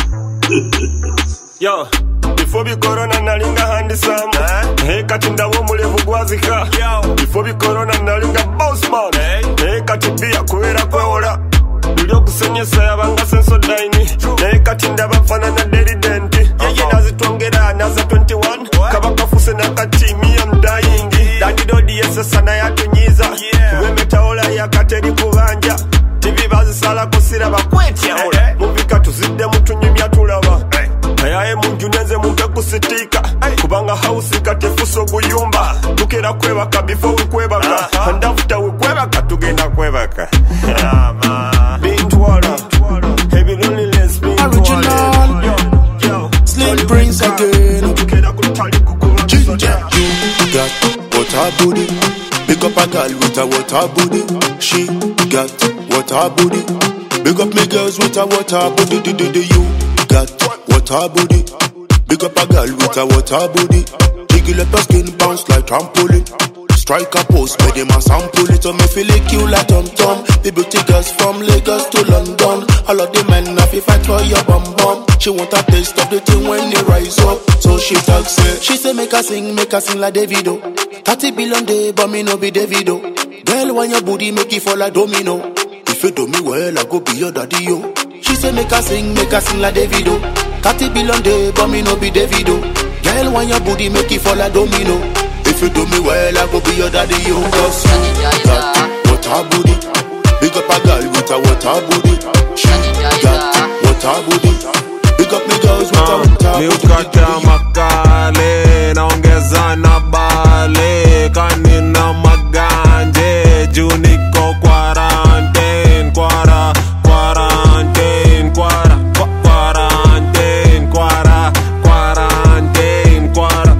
Yo, before we corona nalinga handsome. Hey, katinda wo mulevu gwazika. Before we corona nalinga boss man. Hey, katibia kuwera kweola. Lulio kusenyesa yabanga senso daini. Hey, katinda bafana na deridenti. Yeye nazitwongera naza twenty-one. Kabaka fuse na katimi ya mdaingi. Dadi dodi yese sana ya tunyiza. Weme taola ya kateri kuvanja. T V bazi sala kusira bakweti ule. Muvika tuzide mtu nyimya tulava. Ayaye munjunenze mumpe kusitika. Kubanga hausi katefuso guyumba. Tukera kwebaka before we kwebaka. Handafuta we kwebaka tugenda kwebaka. Bintwala. Heavy loneliness bintwala. Slim Prince again. Ginger, you got water booty. Pick up a girl with a water booty. She got water booty. Big up me girls with a water booty. You got water booty. Big up a girl with a water booty. Jiggle up her skin, bounce like trampoline. Strike a pose, where them a sample it on me feel like you like Tom Tom. The beauty girls from Lagos to London. All of the men have to fight for your bum bum. She want a taste of the thing when you rise up. So she talks say, she say make her sing, make her sing like Davido. thirty billion day, but me no be Davido. Girl, when your booty make it fall like domino. If you do me well, I go be your daddy yo. She say make her sing, make her sing like Davido. thirty billion day, but me no be Davido. Girl, when your booty make it fall like domino. If you do me well, I go be your daddy, you cause got water booty. Big up a girl with a water booty. She got water booty. Big up me girls with a water booty. Niukata makale, naongeza na bale. Kanina maganje, juniko quarantine. Quara, quarantine, quara, quarantine, quara, quarantine, quara.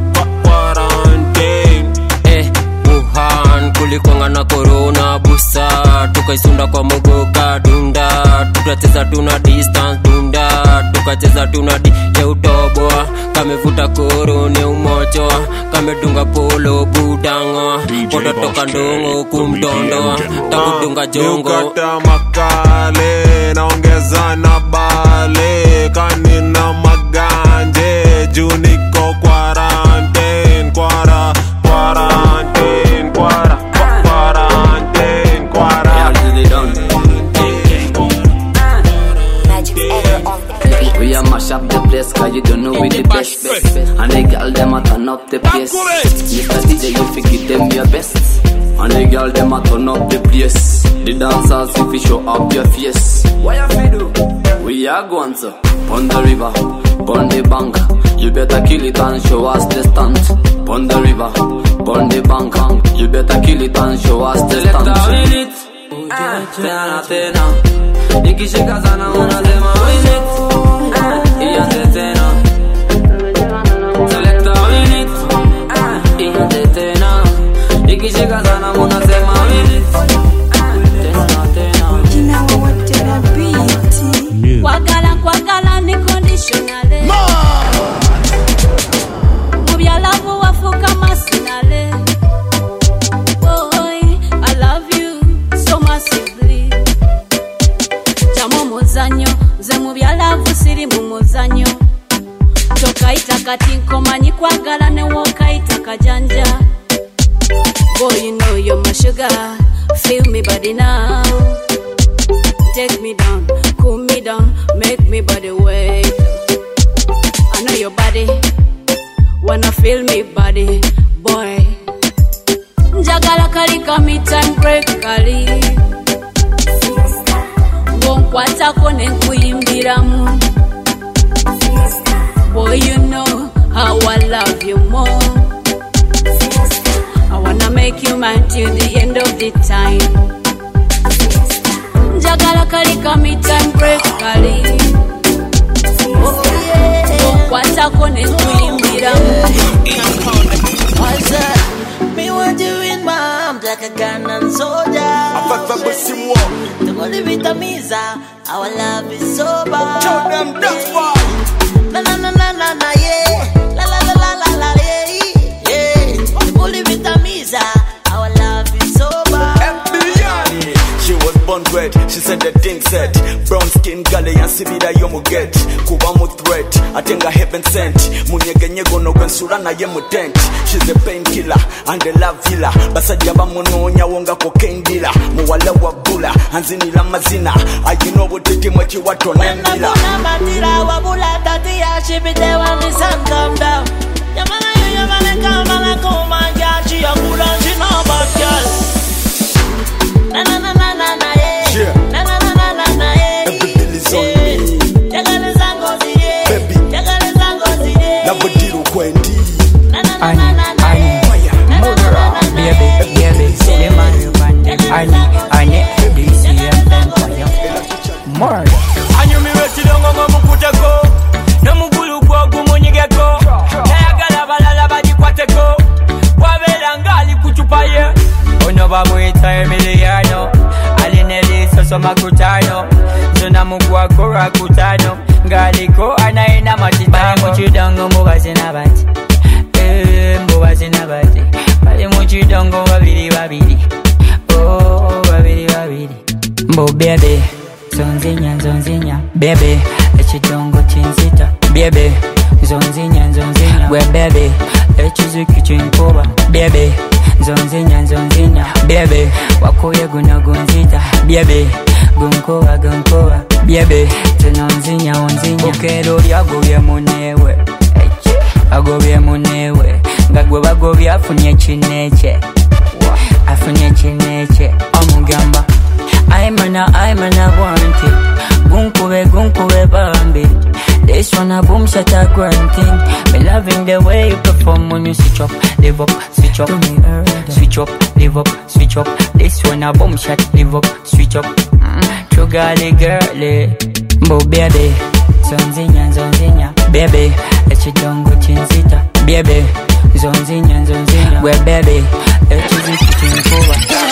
Kulikwanga na corona busa, tukaisunda kwa mogoka dunda, tukacheza tuna distance dunda, tukacheza tuna di ya utoboa, kamevuta korone umochoa, kamedunga polo budanga, podo toka ndongo kumdondoa, takudunga jongo. Niukata makale, naongeza na bale, kanina maganje, juniko quarantine, quara, quarantine, quara. We a mash up the place, cause you don't know we the best, best. And the girl them a turn up the place. Mister D J, you fi give them your best. And the girl them a turn up the place. The dancers if you show up your face. What you fi do? We are going to on the river, on the bank. You better kill it and show us the stunt. On the river, on the bank. You better kill it and show us the stunt. Select a minute, tena tena. Ikishika sana unasema win it. Ianze tena. Select a minute. Ianze tena. Ikishika sana unasema win it. Tena tena. Jina wote na beat. Kwagala kwagala ni conditionale. Mubya love wafuka masinale. Boy, I love you so massively. Jamo muzanyo, ze mubya love siri mu muzanyo. Tokaita kati nkomanyi kwagala ne wokaita kajanja. Boy, you know you're my sugar. Feel me body now. Take me down, cool me down, make me body wait. I know your body, wanna feel me body, boy. Njagala kali kami time break kali. Wonkwata kone nkuyimbiramu. Boy, you know how I love you more. I wanna make you mine till the end of the time. Njagala kali kami time break kali. Wonkwata kone nkuyimbiramu. What's up? Me want you in my arms like a Ghana soldier. The only vitamiza, our love is sober. Show them that's why. Na na na na na na yeah. La la la la la la yeah yeah. The only vitamiza, our love is sober. She was born red, she said the thing said. Brown skin gale yansibira yomu get. Kuba mu threat, atenga heaven sent. Munyege nyego no gwensura na ye mu tent. She's a painkiller and a love healer. Basajja bamunonya wonga cocaine dealer. Muwala wa bula, anzinila mazina. You know what titi mwechi watu nembila. When matira wa bula tatia, she be there when the sun come down. Yamana yu yamana kamala kumanja. She a good and she no bad girl. Na na na na na na yeah. Yeah. Na na na na na na yeah. Every bill is on me. Yagale zango ziye. Baby. Yagale zango ziye. Na badiru kwendi. Na na na na na na yeah. Baby, baby, say man, you man, I need, I need this year, more. Anyu mi weti dongo ngo mukuteko. Na mugulu kwa gumonyegeko. Nayagala balala bajikwateko. Wabela ngali kuchupaye. Ono bamwita Emiliano. Alineli soso makutano. Zona mugwa kora kutano. Ngaliko anaina matitano. Bali muchidongo mubazina bati. Eh, mubazina bati. Bali muchidongo Echidongo babiri babiri. Oh, babiri babiri. Mbo baby, zonzinya zonzinya. Baby, echidongo chinzita. Baby, zonzinya zonzinya. We baby, echizuki chinkoba. Baby, zonzinya zonzinya. Baby, wakoye guna gunzita. Baby, gunkoba gunkoba. Baby, tenonzinya onzinya. Okero lyagobye munewe. Agobye munewe. Ngagwe bagobye afunye chineche. Afunye chineche. Omugamba I'm an I'm an I want it. Gunkube gunkube bambi. This one a boom shot a grunting. Me loving the way you perform when you switch up, live up, switch up, switch up, live up, switch up. This one a boom shot, live up, switch up. Mm, true girly girly, bo baby, zonzinya zonzinya, baby, echidongo chinzita, baby, zonzinya zonzinya, we baby, echiziki chinkuba.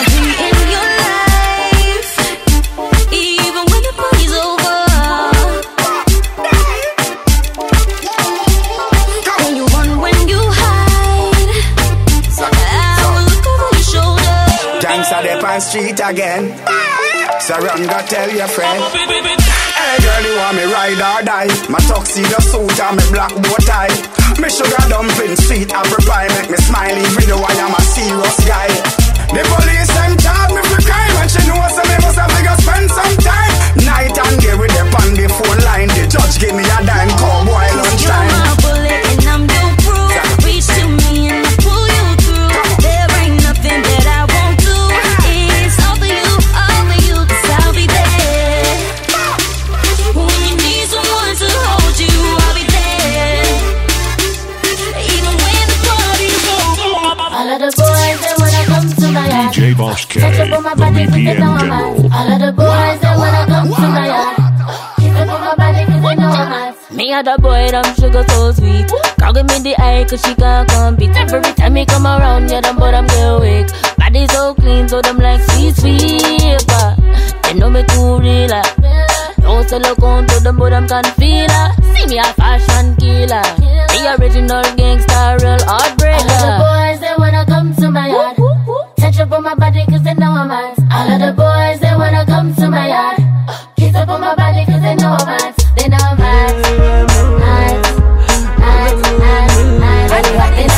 Street again. So run, go tell your friend. Hey girl, you want me ride or die? My tuxedo suit and me black bow tie. Me sugar dumpling, sweet apple pie. Make me smile even though I am a serious guy. The police them charge me for crime, and she knows that me must have to go spend some time. Night and day with them on the phone line. The judge give me a dime, cowboy lunchtime. You're my bullet and I'm your proof. Reach to me and I pull you through. There ain't nothing that I won't do. It's all for you, all for you, 'cause I'll be there. When you need someone to hold you, I'll be there. Even when the party's over. All of the boys that wanna come to my yard. D J Boss K, the B P M General. All of the boys that wanna come to my yard. Kiss up on my body 'cause they know I'm hot. Me and the boy, them sugar so sweet. Girl, give me the eye 'cause she can't compete. Every time he come around, yeah, them but I'm get weak. Body so clean, so them like sweet, sweet. But they know me too real. uh. Don't sell a gun to them, but I'm can feel her. See me a fashion killer. The original gangster, real heartbreaker. All of the boys, they wanna come to my yard. Touch up on my body 'cause they know I'm hot. All of the boys, they wanna come to my yard. Kiss up on my body 'cause they know I'm hot. They know I'm hot. Hot, hot, hot, hot. They know I'm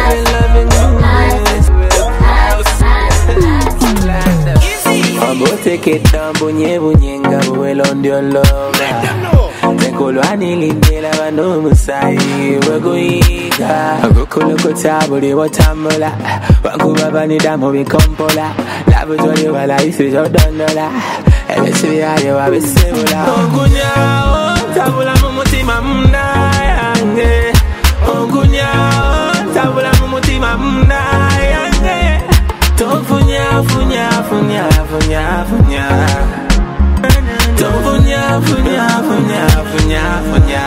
hot. Abo take it down, bunye bunye nga buwelo ndio loga. Tekolo anilindela bano musai wegoika. Agokolo kotabuli watambula. Wakuba banida mu bikompola. Labo toli wala isi jodandola. Ebesi ayo abesebula. Okunya tabula mu mutima mna yange. Okunya tabula mu mutima mna yange. Tofunya funya funya funya funya. Tofunya funya funya funya funya.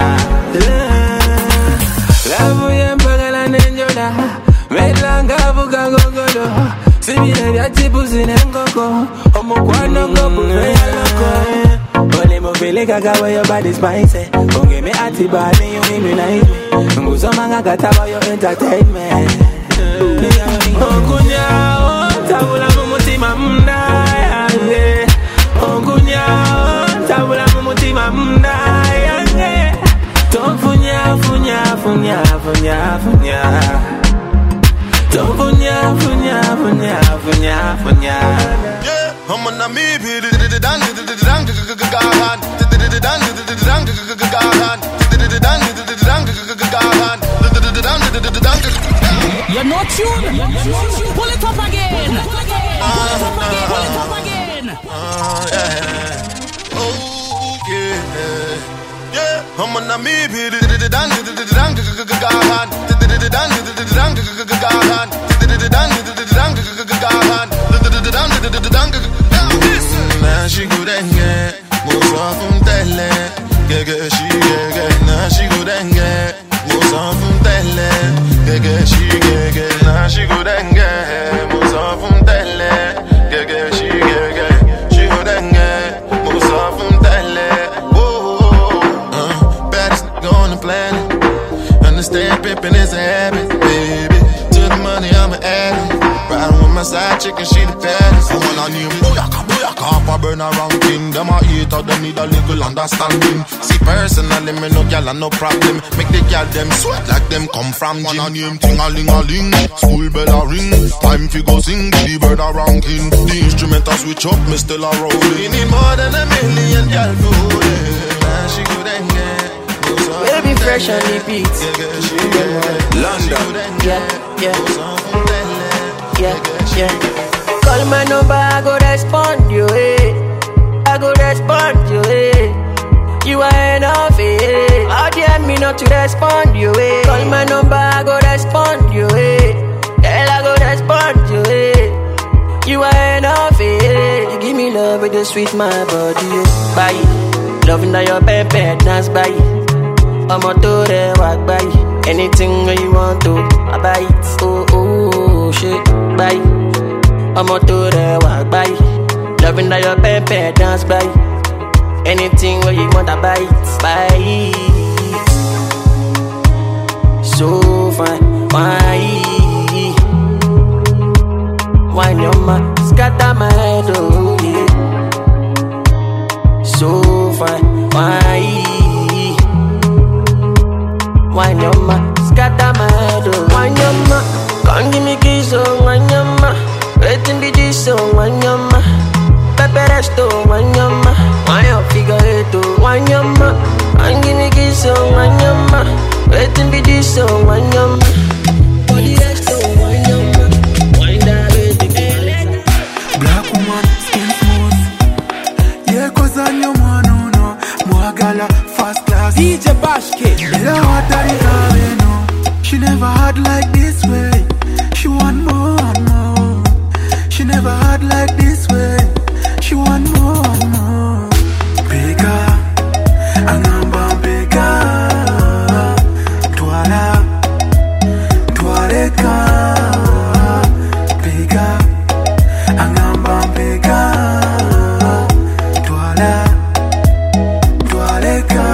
Lavu yempagala nenjola. Melanga buga gogolo. Sibile bya tipusi nengoko. Omukwano ngobuveya loko. Ole mobile kagawa your body spicy. Onge me antibody you make me nice. Nguzomanga kataba your entertainment. Okunya tabula mu mutima mna yange. Okunya tabula mu mutima mna yange. Tofunya funya funya funya funya. Tofunya funya funya funya funya. Yeah, I'm on a me be the dan the dan gahan the dan the dan gahan the dan the dan gahan. You're not tuned. Pull it up again. Pull it up again. Pull it up again. Okay. Yeah, I'm on a me be the dan the dan gahan the dan the dan gahan the dan the dan gahan the dan the dan gahan. Now she go then get moves off from tele. Get get she get get. Now she go then get moves off from tele. Get get she get get. Now she go then get moves off from tele. Get get she get get. She go then get moves off from tele. Whoa, uh, baddest nigga on the planet. Understand pimping is a habit, baby. To the money I'm an addict. ranking. Them a hater, them need a little understanding. See personally, me no gal and no problem. Make the gal them sweat like them come from gym. One name ting a ling a ling, school bell a ring. Time fi go sing, the bird a ranking. The instrument a switch up, me still a rolling. We need more than a million gal for it. Man, she good and yeah. Baby fresh on the beat. London. Yeah, yeah. Yeah, yeah. Call my number, I go respond you, eh. I go respond you, eh. You are enough, eh. How dare me not to respond you, eh. Call my number, I go respond you, eh. Girl, I go respond you, eh. You are enough, eh. You give me love with the sweet my body, eh. Bye. Loving that your pepe dance, bye. I'm a to the walk by. Anything you want to, I buy it. Oh, oh, shit, buy. I'm a to the walk by. Loving that your pepe dance by. Anything where you want, I buy it. Buy. So fine, why? Why your ma scatter my head, oh yeah. So fine, why? Wanyama, scatter my head, oh Wanyama, come give me kiss, oh Wanyama. Waiting be this, oh Wanyama. Pepe resto, Wanyama. Wanya figure it, oh Wanyama. Come give me kiss, oh Wanyama. Waiting be this, oh Wanyama. Body resto, Wanyama. Wind that baby. Black woman, skin smooth. Yeah, cause I'm your man, no, no. Mwagala, fast class. D J Bashke. She never had like this way. She want more and more. She never had like this way. She want more and more. Bigger, angamba bigger. Twala, twaleka. Bigger, angamba bigger. Twala, twaleka.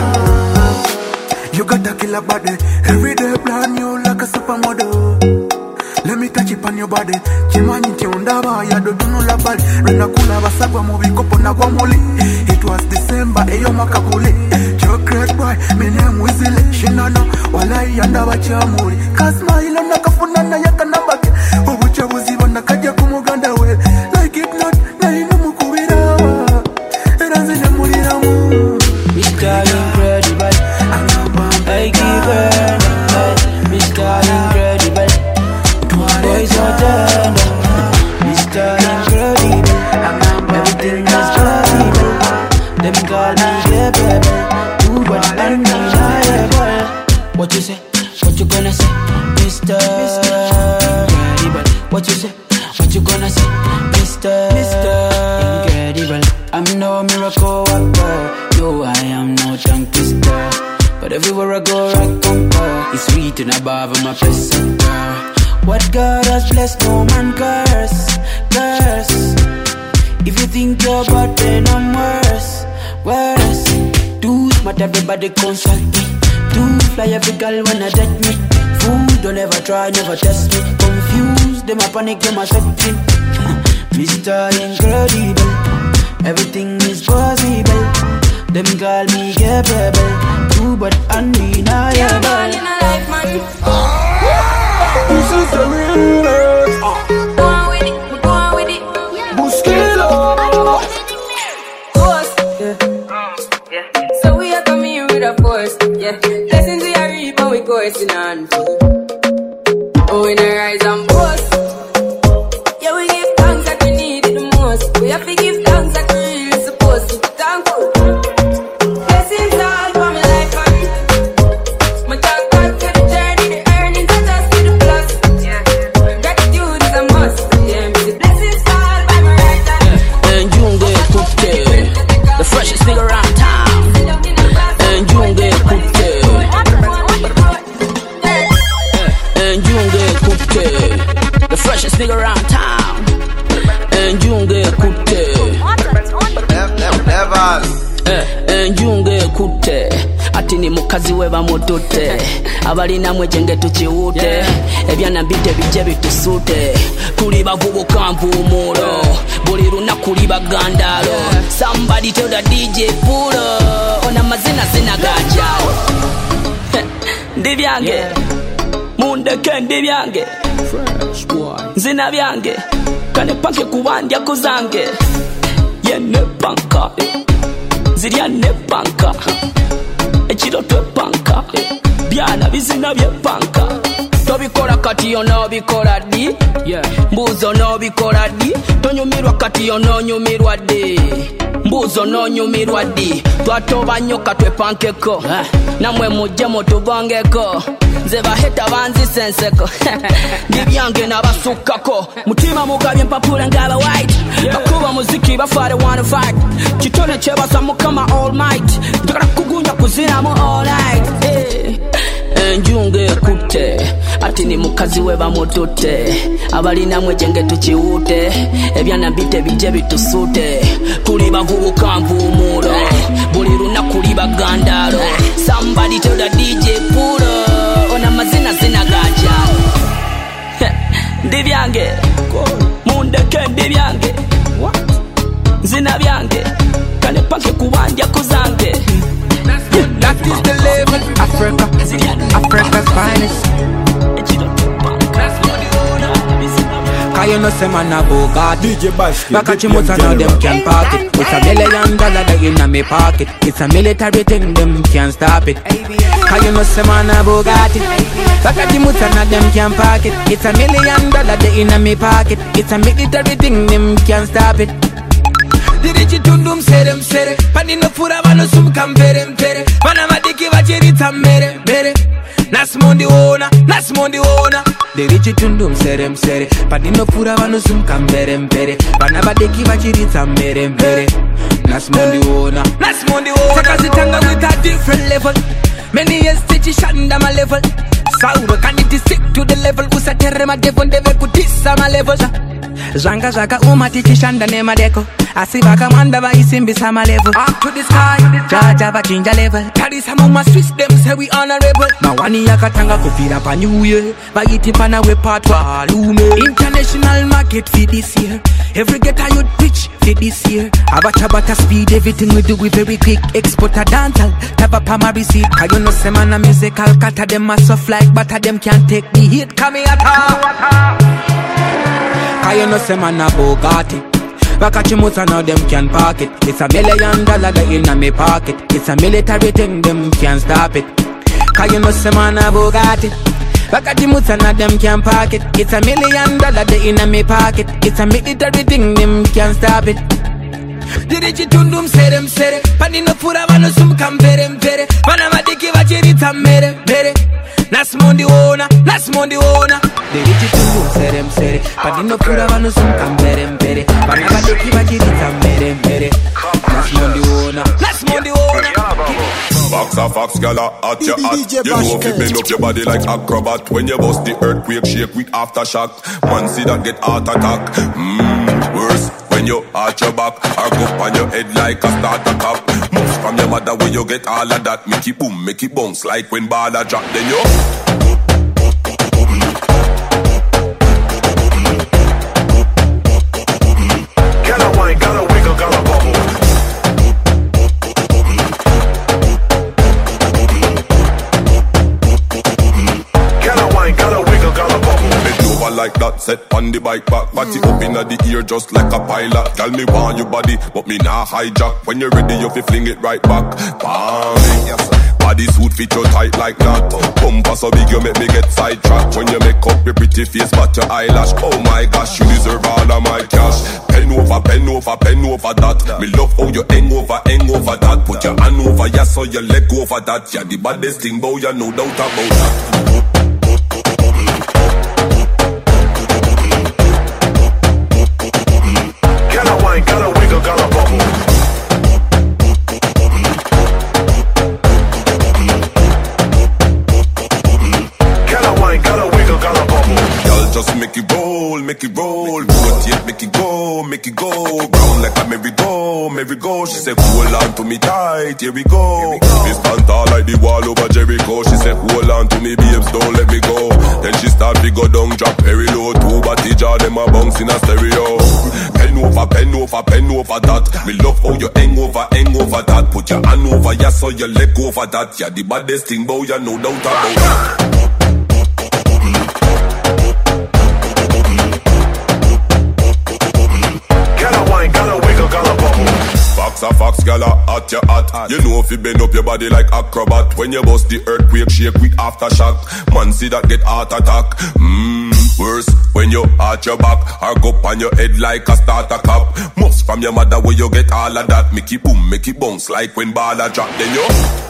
You got a killer body. Every day plan you like a supermodel. Let me touch it on your body. Chimani tiondaba ya doduno la bali. Rena kuna basagwa mobi kopo na guamoli. It was December, eyo makakuli. Joe great boy, my name Wizile. Shinano, walai yanda wachamuri. Kasma ila nakafuna na yaka nambake. Ubucha wuziba nakaja kumuganda we. Like it not, na inu mukubira. Eranze na mulira mu. Mister Incredible, I give her. Mister Incredible, boys are tender. Mister Incredible, everything is possible. Them call me yeah baby, do what I need. What you say? What you gonna say? Mister Incredible, what you say? What you gonna say? Mister Incredible, I'm no miracle worker. No, I am no tongue twister. But everywhere I go, I conquer. It's sweet and above my present girl. What God has blessed, no man curse, curse. If you think you're bad, then I'm worse, worse. Do smart, everybody consult me. Do fly every girl when I jet me. Fool, don't ever try, never test me. Confused, them a panic, them a setting. Mister Incredible, everything is possible. Them call me capable, do but undeniable. You're born in a life, man. This is the realness. Go on with it, go on with it. Buskilo. Force, yeah. So we are coming with a force, yeah. Blessings we are reaping, we coursing on. Oh, in a rise and boast. Yeah, we give thanks that we need it the most. We have to give thanks that we really supposed to. Thankful. Nigga around town. Enjunge kute. Eh, enjunge kute. Ati ati ni mukazi we bamututte abalina mwejenge tukiwute ebyana bite bijje bitusute tuli bavubuka mpuumulo buli lunaku liba gandalo somebody tell the D J Pulo ona mazina zina gajao ndi byange mundeke ndi byange zina byange kane panke kubandya kuzange yene panka zirya ne panka ekiro twe panka byana bizina bye panka tobikola kati ono bikola di mbuzo no bikola di tonyumirwa kati ono nyumirwa di mbuzo no nyumirwa di twatoba nyoka twe pankeko namwe mujje mutubongeko nze baheta banzi senseko ndibyange nabasukako mutima mugabye mpapula ngaba white bakuba muziki bafare wanna fight kitone chebasa mukama all might tukara kugunya kuzina mu all night hey. Enjunge kute ati ni mukazi we bamututte abalina mwejenge tukiwute ebyana bite bijje bitusute tuli bavubuka mpuumulo buli lunaku liba gandalo somebody tell the D J Pulo ona mazina zina gaja ndi byange mundeke ndi byange zina byange kane panke kubandya kuzange. That is the level, Africa, Africa's finest. Cause you know say man a Bugatti Bakachimuta now them can't park it. It's a million dollar that in me pocket. It's a military thing, them can't stop it. Cause you know say man a Bugatti Bakachimuta now them can't park it. It's a million dollar that in me pocket. It's a military thing, them can't stop it. Dirichi tundum serem sere Pani no fura vano sum kampere mpere Mana madiki vachirita mere mere Nasmondi ona, nasmondi ona Dirichi tundum serem sere Pani no fura vano sum kampere mpere Mana madiki vachirita mere mere Nasmondi ona, nasmondi ona Saka zitanga with a different level Many years teach shanda my level Sauro kaniti stick to the level Usa terre ma devon deve kutisa ma level Zanga zaka uma tichi shanda ne madeko Asiba kamanda ba isimbi sama level up to the sky Jaja ba chinja level Kari sama ma Swiss them say we honorable Mawani yakatanga kufira pa new year Ba iti pana we part wa lume International market for this year Every getter you pitch for this year Abacha bata speed everything we do we very quick Export a dancehall Tapa pa ma receipt Cause you know say man a musical Kata them a soft like butter them can't take the hit Come here ta Cause you know say man a Bugatti Bakachimuta now them can't park it. It's a million dollar that in me pocket. It's a military thing, them can't stop it. Cause you know say man a Bugatti Bakachimuta now them can't park it. It's a million dollar that in me pocket. It's a military thing, them can't stop it. Dirichi tundum serem sere Pani no fura vano sum kampere mpere Mana madiki vachirita mere mere Nasmondi ona, nasmondi ona Dirichi tundum serem sere Pani no fura vano sum kampere mpere Mana madiki vachirita mere mere Nasmondi ona, nasmondi ona Fox a fox gala at your hat. You know if you bend up your body like acrobat. When you bust the earthquake shake with aftershock. Man see that get heart attack. Mmm, worse when you arch your back. Or go on your head like a starter cap. Moves from your mother when you get all of that. Make it boom, make it bounce like when baller drop. Then you gotta wine, gotta wiggle, gotta bubble. Like that, set on the bike back. Body up inna the ear just like a pilot. Tell me want your body, but me nah hijack. When you're ready, you fi fling it right back. Bam, yes. Body suit fit you tight like that. Bumper so big you make me get sidetracked. When you make up your pretty face but your eyelash. Oh my gosh, you deserve all of my cash. Pen over, pen over, pen over that. Me love how you hang over, hang over that. Put your hand over, yeah, so your leg over that. Yeah, the baddest thing, boy, you no doubt about that. Gotta wiggle, gotta bubble. Gotta wine, gotta wiggle, gotta bubble. Y'all just make it roll, make it roll. Rotate, make it go, make it go. Round like a merry-go, merry go. She said, hold on to me tight, here we go. Me stand tall like the wall over Jericho. She said, hold on to me, babes, don't let me go. Then she start to go down, drop very low. Two body jar, them a bounce in a stereo. Pen over, pen over, pen over that. Me love how you hang over, hang over that. Put your hand over, yeah, so your leg over that. Yeah, the baddest thing, bow, you no doubt about that. Fox a fox, gala, at your hat. You know if you bend up your body like acrobat. When you bust the earthquake, shake with aftershock. Man, see that get heart attack. Mmm, worse when you at your back. Or go on your head like a starter cap. Must from your mother where you get all of that. Make it boom, make it bounce like when ball a drop. Then you